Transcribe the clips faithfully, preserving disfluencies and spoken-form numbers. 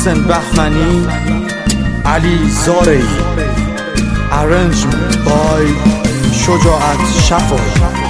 محسن بهمنی، علی زارعی. Arrangement by شجاعت شفایی.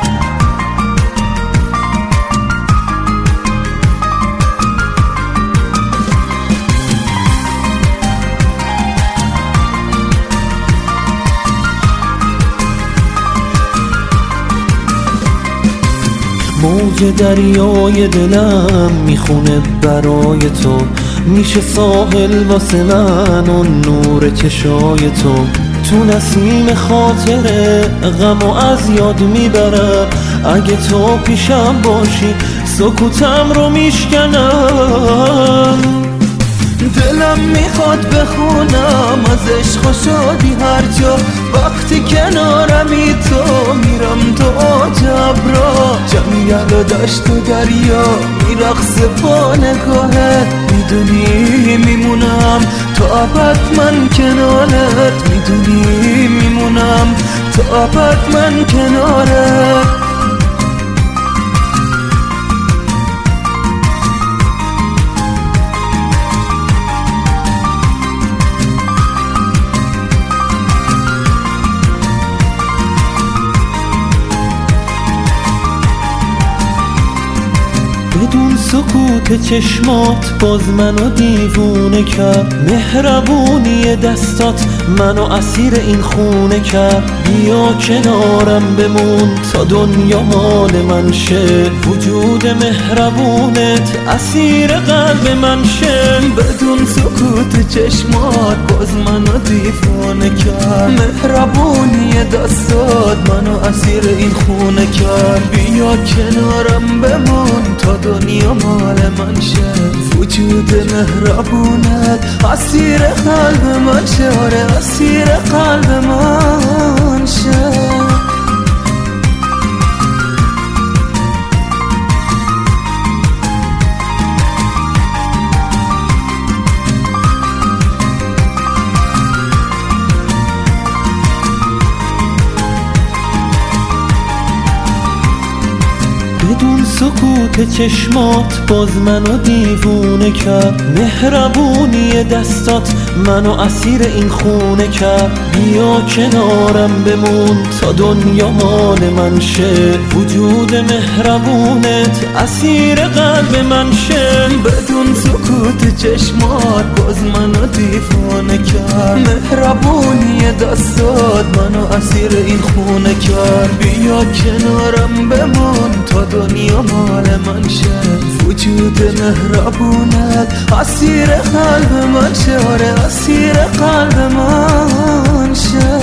موج دریای دلم میخونه برای تو، میشه ساحل واسه من و نور چشای تو. تو نسیم خاطره غم و از یاد میبرم، اگه تو پیشم باشی سکوتم رو میشکنم. دلم میخواد بخونم از عشق و شادی هر جا، وقتی کنارمی تو میرم تو عجب را. جنگل و دشت و دریا میرقص با نگاهت، میدونی میمونم تا ابد من کنارت، میدونی میمونم تا ابد من کنارت. بدون سکوت چشمات باز منو دیوونه کرد، مهربونی دستات منو اسیر این خونه کرد. بیا کنارم بمون تا دنیا مال من شه، وجود مهربونت اسیر قلب من شه. بدون سکوت چشمات باز منو دیوونه کرد، مهربونی دستات منو اسیر این خونه کرد. بیا کنارم بمون تا دنیا مال من شه، وجود مهربونت اسیر قلب من شه، آره اسیر قلب من شه. بدون سکوت چشمات باز منو دیوونه کرد، مهربونی دستات منو اسیر این خونه کرد. بیا کنارم بمون تا دنیا مال من شه، وجود مهربونت اسیر قلب من شه. بدون سکوت چشمات باز منو دیوونه کرد، مهربونی دستات منو اسیر این خونه کرد. بیا کنارم بمون تا دنیا مال من شه، وجود مهربونت اسیر قلب من شه، آره اسیر قلب من شه.